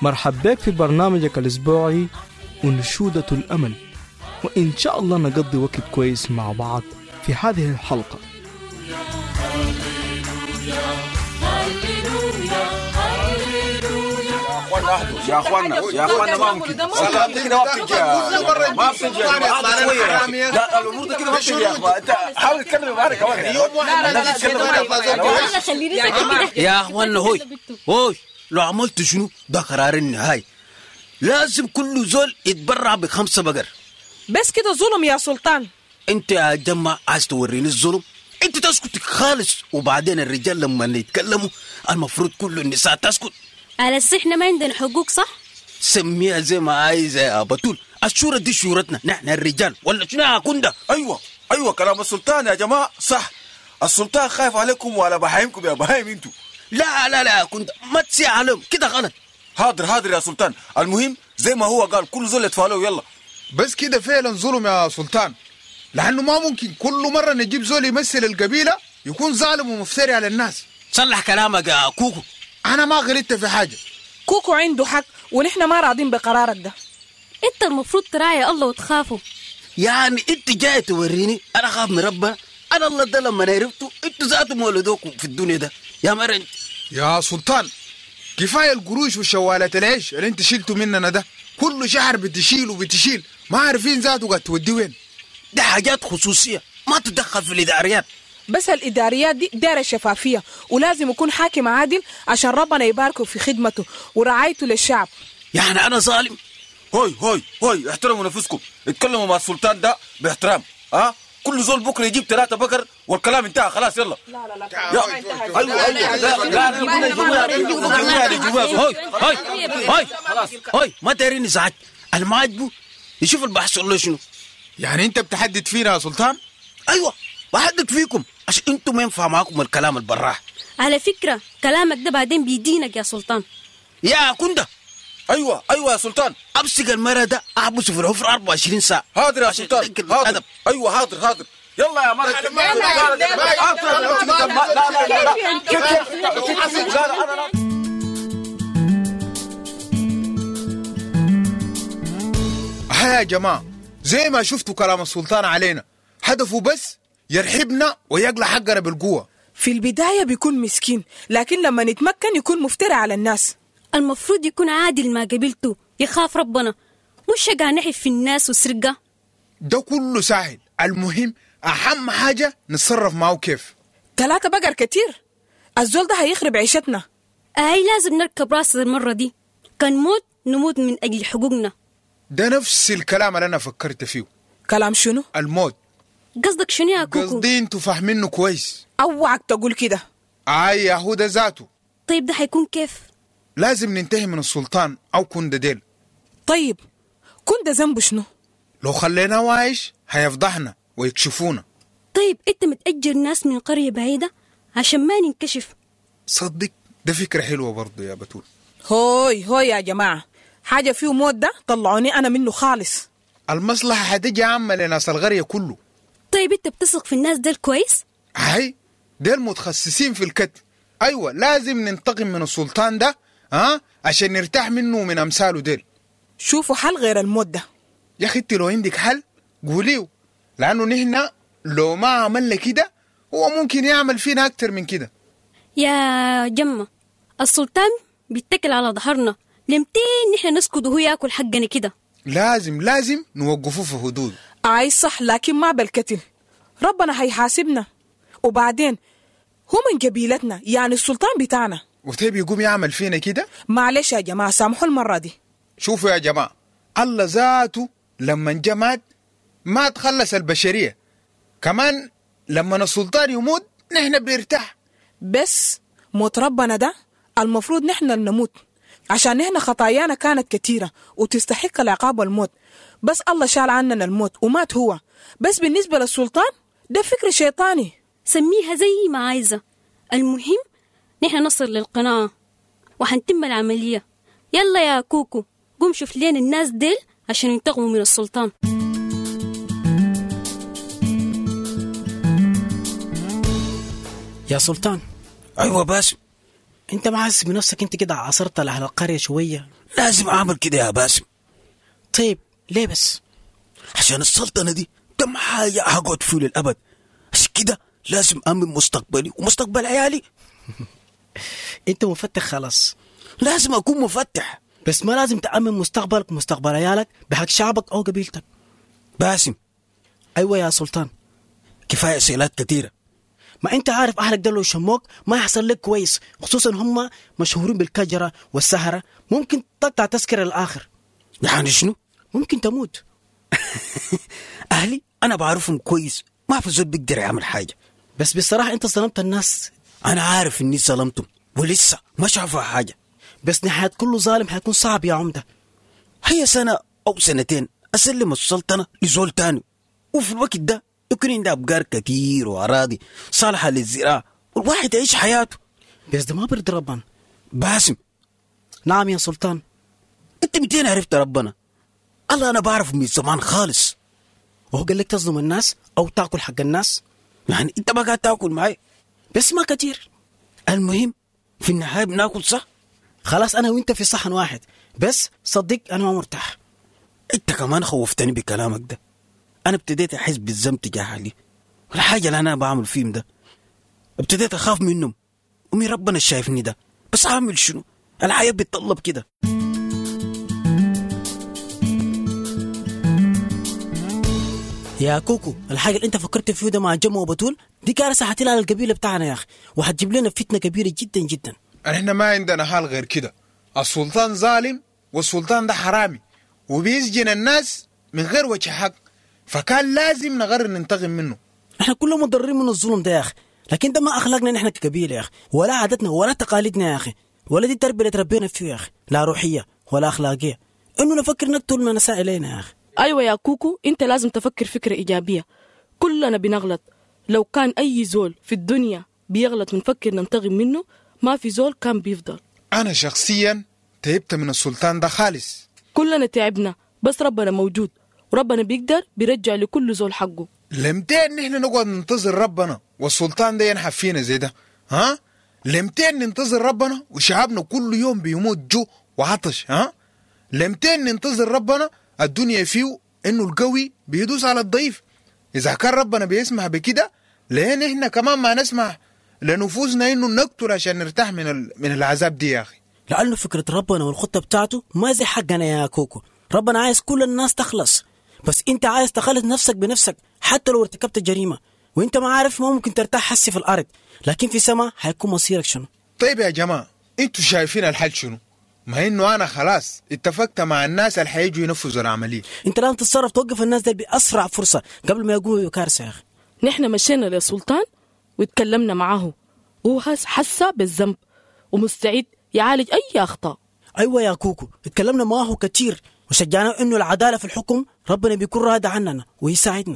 مرحب بك في برنامجك الأسبوعي أنشودة الأمل، وإن شاء الله نقضي وقت كويس مع بعض في هذه الحلقة. يا اخوانا ما ممكن سلام كده ما بتجي لا الامور دي كده ما بتجي يا اخوان. انت حاول تتكلم معانا كمان يا اخوانا. هوي لو عملت شنو ده قرار النهائي. لازم كل زول يتبرع ب5 بقر. بس كده ظلم يا سلطان. انت يا جماعة عايز توريني الظلم؟ انت تسكت خالص، وبعدين الرجال لما يتكلموا المفروض كل النساء تسكت. على احنا ما عندنا حقوق صح؟ سميها زي ما عايزة يا بطول. الشورة دي شورتنا نحن الرجال، ولا شنو يا كندا؟ ايوه كلام السلطان يا جماعة صح. السلطان خايف عليكم وعلى بهايمكم يا بهايم انتوا. لا يا كندا ما تسيع عليهم كده غلط. حاضر يا سلطان. المهم زي ما هو قال كل زول يتفالوا يلا. بس كده فعلا ظلم يا سلطان، لأنه ما ممكن كل مرة نجيب زول يمثل القبيلة يكون ظالم ومفتري على الناس. صلح كلامك يا كوكو. أنا ما غلطت في حاجة. كوكو عنده حق ونحن ما راضين بقرارك ده. انت المفروض تراعي الله وتخافوا. يعني انت جاي توريني انا خاف من ربنا؟ انا الله ده لما عرفته انتوا ذاتوا مولدوكم في الدنيا ده يا مرن. يا سلطان كفاية القروش وشوالات العيش اللي انت شلتوا مننا ده، كل شهر بتشيل ما عارفين ذاته قد تودي وين. ده حاجات خصوصية ما تدخل في الإداريات. بس الإداريات دي دار شفافية، ولازم يكون حاكم عادل عشان ربنا يباركه في خدمته ورعايته للشعب. يعني أنا ظالم؟ هوي احترموا نفسكم، اتكلموا مع السلطان ده باحترام. كل زول بكره يجيب 3 بقر والكلام انتهى خلاص. يلا لا هوي ما دايرين ازعاج. المعجبو يشوف البحث الله شنو. يعني انت بتحدد فينا يا سلطان؟ ايوه بحدد فيكم عشان انتم ما ينفع معاكم الكلام البراح. على فكرة كلامك ده بعدين بيدينك يا سلطان. يا كندا. ايوه يا سلطان. امسك المرة ده احبسه في الحفر 24 ساعة. حاضر يا سلطان حاضر. ايوه حاضر. يلا يا مرة. يا جماعة زي ما شفتوا كلام السلطان علينا هدفه بس يرحبنا ويقلع حقنا بالقوة. في البداية بيكون مسكين، لكن لما نتمكن يكون مفترى على الناس. المفروض يكون عادل ما قبلته، يخاف ربنا، مش قاعد نحف في الناس وسرقة. ده كله سهل، المهم أهم حاجة نتصرف معه كيف. 3 بقر كتير، الزول ده هيخرب عيشتنا. لازم نركب راس المرة دي، كان نموت من أجل حقوقنا. ده نفس الكلام اللي أنا فكرت فيه. كلام شنو؟ الموت. قصدك شنو يا كوكو؟ قصدي انتوا فاهمينه كويس. اوعك تقول كده. يا هو ده ذاته. طيب ده هيكون كيف؟ لازم ننتهي من السلطان او كندا ديل. طيب كندا ذنبه شنو؟ لو خليناه عايش هيفضحنا ويكشفونا. طيب انت متأجر ناس من قرية بعيدة عشان ما ننكشف. صدق ده فكرة حلوة برضو يا بتول. هوي يا جماعة، حاجة فيه موت ده طلعوني أنا منه خالص. المصلحة هتجي عامة لناس القرية كله. طيب انت بتثق في الناس ديل كويس؟ هاي ديل متخصصين في الكتب. أيوة لازم ننتقم من السلطان ده عشان نرتاح منه ومن أمثاله ديل. شوفوا حل غير الموت ده يا أخي. لو عندك حل قوليه، لأنه نحن لو ما عملنا كده هو ممكن يعمل فينا أكتر من كده. يا جمة السلطان بيتكل على ظهرنا، لمتين نحن نسكد وهو ياكل حقنا كده. لازم نوقفوه في حدود. صح، لكن ما بالكتل، ربنا هيحاسبنا. وبعدين هو من قبيلتنا، يعني السلطان بتاعنا، وتبي يقوم يعمل فينا كده؟ معلش يا جماعة سامحوا المرة دي. شوفوا يا جماعة، الله ذاته لما جماد ما تخلص البشرية، كمان لما السلطان يموت نحن بنرتاح. بس موت ربنا ده المفروض نحن نموت، عشان نحن خطايانا كانت كتيرة وتستحق العقاب والموت، بس الله شال عننا الموت ومات هو. بس بالنسبة للسلطان ده فكر شيطاني، سميها زي ما عايزة، المهم نحن نصل للقناعة وحنتم العملية. يلا يا كوكو قوم شوف لين الناس ديل عشان ينتقموا من السلطان. يا سلطان. ايوه باسم. انت ما حاسس بنفسك انت كده عصرت على القرية شوية؟ لازم أعمل كده يا باسم. طيب ليه بس؟ عشان السلطنة دي كم حاجة هقعد فيه للأبد، عشان كده لازم أمن مستقبلي ومستقبل عيالي. انت مفتح خلاص. لازم أكون مفتح، بس ما لازم تأمن مستقبلك ومستقبل عيالك بحق شعبك أو قبيلتك. باسم. أيوة يا سلطان. كفاية أسئلات كتيرة. ما انت عارف أهلك دول لو يشموك ما يحصل لك كويس، خصوصا هم مشهورين بالكجرة والسهرة، ممكن تقطع تذكرة الآخر. يعني شنو؟ ممكن تموت. أهلي أنا بعرفهم كويس، ما في زول بيقدر يعمل حاجة. بس بصراحة انت ظلمت الناس. أنا عارف إني ظلمتهم ولسه ما شافوا حاجة، بس نهاية كل ظالم حيكون صعب يا عمدة. هي سنة أو سنتين أسلم السلطنة لزول تاني، وفي الوقت ده يكون عندي أبقار كتير وأراضي صالحة للزراعة والواحد يعيش حياته. بس ده ما برضي ربنا. باسم. نعم يا سلطان. أنت متين عرفت ربنا؟ الله أنا بعرف من زمان خالص. وهو قال لك تظلم الناس أو تأكل حق الناس؟ يعني أنت ما قاعد تأكل معي، بس ما كتير. المهم في النهاية بناكل صح؟ خلاص أنا وإنت في صحن واحد، بس صدق أنا ما مرتاح. أنت كمان خوفتني بكلامك ده. أنا ابتديت أحس بالذنب تجاه أهلي والحاجة اللي أنا بعمل فيهم ده، ابتديت أخاف منهم ومن ربنا شايفني ده، بس أعمل شنو؟ الحياة بتطلب كده. يا كوكو الحاجة اللي انت فكرت فيه ده مع جمع وبتول دي كارثة حتلها على القبيلة بتاعنا يا أخي، وحتجيب لنا فتنة كبيرة جدا جدا. احنا ما عندنا حال غير كده، السلطان ظالم والسلطان ده حرامي وبيسجن الناس من غير وجه حق، فكان لازم نقرر ننتقم منه. احنا كلنا مضرين من الظلم ده يا أخي، لكن ده ما أخلاقنا نحن كقبيلة يا أخي، ولا عادتنا ولا تقاليدنا يا أخي، ولا دي التربية اللي تربينا فيه يا أخي، لا روحية ولا أخلاقية إنه نفكر نقتل من نساء إلينا يا أخي. أيوة يا كوكو، أنت لازم تفكر فكرة إيجابية. كلنا بنغلط، لو كان أي زول في الدنيا بيغلط ونفكر ننتقم منه ما في زول كان بيفضل. أنا شخصيا تعبت من السلطان ده خالص. كلنا تعبنا، بس ربنا موجود وربنا بيقدر بيرجع لكل زول حقه. لمتين نحن نقعد ننتظر ربنا والسلطان ده ينحف فينا زي ده؟ ها؟ لمتين ننتظر ربنا وشعبنا كل يوم بيموت جو وعطش؟ ها؟ لمتين ننتظر ربنا الدنيا فيه انه القوي بيدوس على الضعيف؟ اذا كان ربنا بيسمح بكده ليه نحن كمان ما نسمح لنفوسنا انه نقتل عشان نرتاح من العذاب دي يا اخي؟ لأنه فكرة ربنا والخطة بتاعته ما زي حقنا يا كوكو. ربنا عايز كل الناس تخلص، بس انت عايز تخلص نفسك بنفسك حتى لو ارتكبت جريمة، وانت ما عارف ما ممكن ترتاح حسي في الارض، لكن في سما هيكون مصيرك شنو. طيب يا جماعة انتوا شايفين الحل شنو؟ ما انه انا خلاص اتفقت مع الناس اللي هيجوا ينفذوا العملية. انت لازم تتصرف توقف الناس دي بأسرع فرصة قبل ما يقوموا بكارثة يا اخي. نحن مشينا للسلطان واتكلمنا معاه وهو حس بالذنب ومستعد يعالج اي اخطاء. ايوه يا كوكو اتكلمنا معاه كتير وشجعنا انه العدالة في الحكم ربنا بيكون راضي عننا ويساعدنا.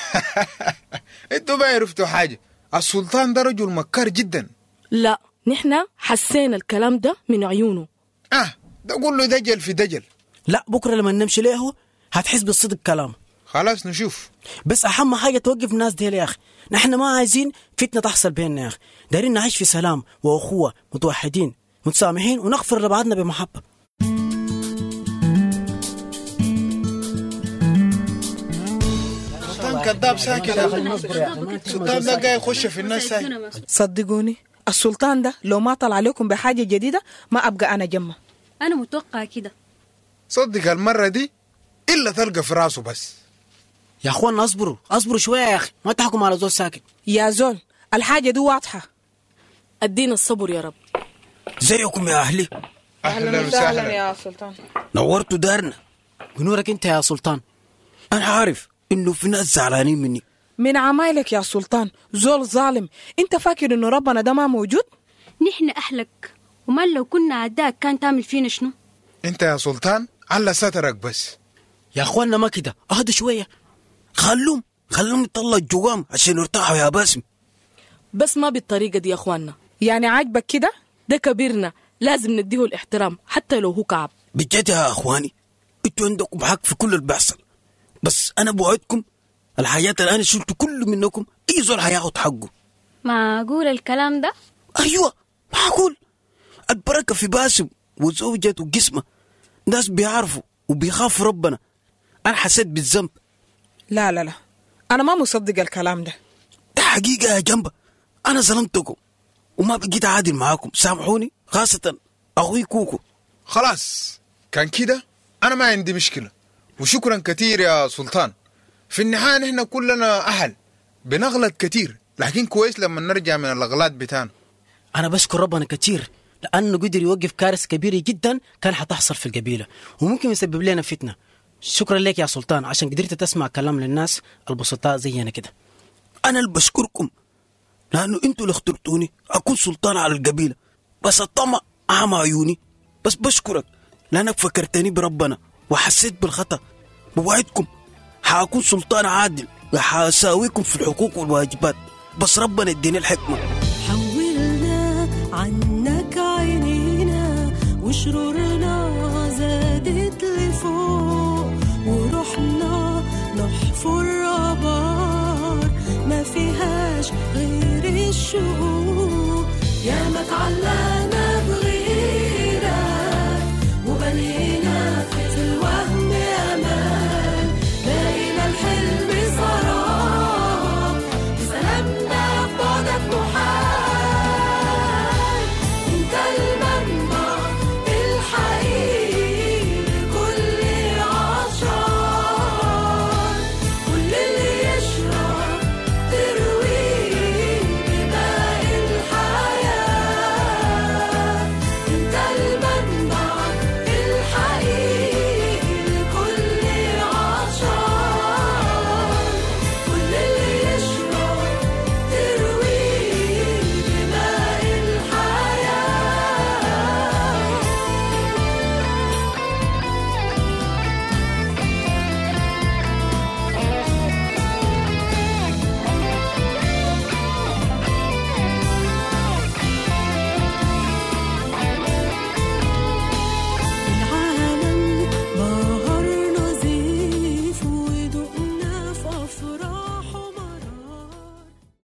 انتوا ما عرفتوا حاجة، السلطان ده رجل مكار جدا. لا نحن حسينا الكلام ده من عيونه. ده قول له دجل في دجل. لا بكرة لما نمشي له هتحس بالصدق كلام. خلاص نشوف. بس أهم حاجة توقف الناس دي يا أخي، نحن ما عايزين فتنة تحصل بيننا يا أخي، دايرين نعيش في سلام وأخوة متوحدين متسامحين ونغفر لبعضنا بمحبة. سلطان كذاب ساكت يا أخي. السلطان ده قاعد يخش في الناس ساكت. صدقوني السلطان ده لو ما طلع عليكم بحاجة جديدة ما أبقى أنا جمع. أنا متوقع كده. صدق المرة دي إلا تلقى في راسه بس. يا أخوان أصبروا شوية يا أخي، ما تحكم على زول ساكت. يا زول الحاجة دي واضحة. أدينا الصبر يا رب. زيكم يا أهلي. أهلا وسهلا يا سلطان. نورتوا دارنا. بنورك أنت يا سلطان. أنا عارف إنه في ناس زعلانين مني. من عمايلك يا سلطان، زول ظالم. أنت فاكر إنه ربنا ده ما موجود؟ نحن أهلك، وما لو كنا عداك كان تعمل فينا شنو؟ أنت يا سلطان على سترك بس. يا أخواننا ما كده، أهدوا شوية. خلوهم يطلع الجوام عشان يرتاحوا يا باسم. بس ما بالطريقة دي يا أخواننا. يعني عاجبك كده؟ ده كبيرنا لازم نديه الاحترام حتى لو هو كعب. بجد يا أخواني انتوا عندكم حق في كل اللي بيحصل، بس أنا بوعدكم الحياة اللي أنا شلت كل منكم أي زول هياخد حقه. معقول الكلام ده؟ أيوة معقول. البركة في باسم وزوجته وجسمه، ناس بيعرفوا وبيخافوا ربنا. أنا حسيت بالذنب. لا لا لا، أنا ما مصدق الكلام ده. ده حقيقة يا جنبة، أنا ظلمتكم وما بقيت عادل معاكم، سامحوني، خاصة أخوي كوكو. خلاص كان كده أنا ما عندي مشكلة، وشكرا كتير يا سلطان. في النهاية نحن كلنا أهل بنغلط كتير، لكن كويس لما نرجع من الأغلاط بتاعنا. أنا بشكر ربنا كتير لأنه قدر يوقف كارثة كبيرة جدا كان حتحصل في القبيلة وممكن يسبب لنا فتنة. شكرا لك يا سلطان عشان قدرت تسمع كلام للناس البسطاء زينا كده. أنا اللي بشكركم لأنه أنتوا اللي اخترتوني أكون سلطان على القبيلة، بس الطمع أعمى عيوني. بس بشكرك لأنك فكرتني بربنا وحسيت بالخطأ. بوعدكم حأكون سلطان عادل وحأساويكم في الحقوق والواجبات، بس ربنا اديني الحكمة. حولنا عنك عينينا وشرور